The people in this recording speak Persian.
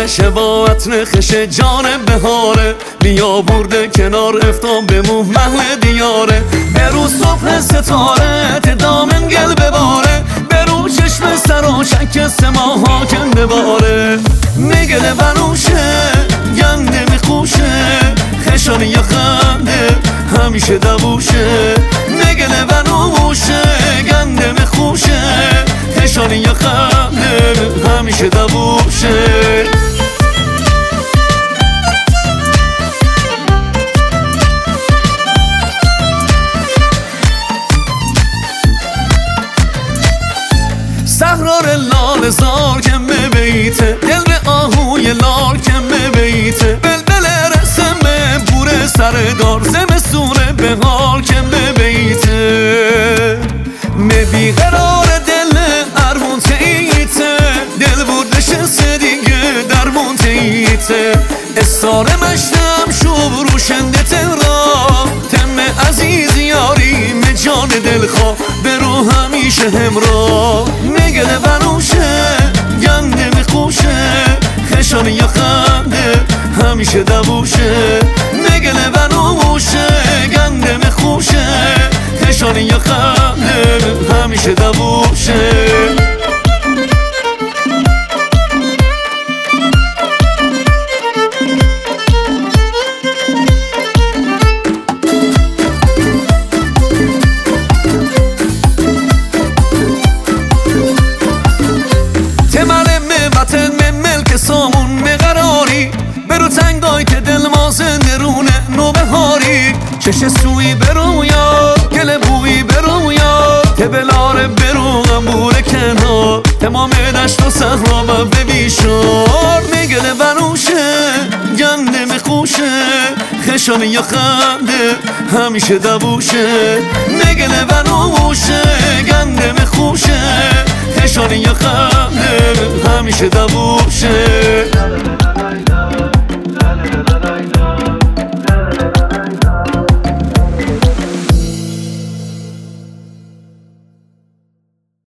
شباعت نخش جان بهاره بیا برده کنار افتان بموه محل دیاره برو صبح ستاره دامن گل بباره برو چشم سر و شک سما حاکم بباره میگله بنوشه گنده میخوشه خشانی یا خنده همیشه دووشه میگله بنوشه گنده میخوشه خشانی یا خنده همیشه دووشه سهرار لال زار کم بیته دل به آهوی لال کم بیته بلبل رسم بوره سردار زمستونه به حال کم بیته می قرار دل ارمون تیته دل بودش دیگه درمون تیته استار مشتم شب روشنده ترا تم عزیز یاری جان دل خواه برو همیشه همراه میگله بنوشه گنده میخوشه خشانی یا خنده همیشه دووشه میگله بنوشه گنده میخوشه خشانی یا خنده همیشه دووشه سامون مقراری برو تنگای که دل ما زندرونه نو بهاری چش سوی برو یا گل بوی برو یا تبلاره برو غمبور کنار تمام دشت و صحرا به بیشار میگله بنوشه گنده میخوشه خشانی یا خنده همیشه دووشه میگله بنوشه گنده میخوشه خشانی یا خنده همیشه دووشه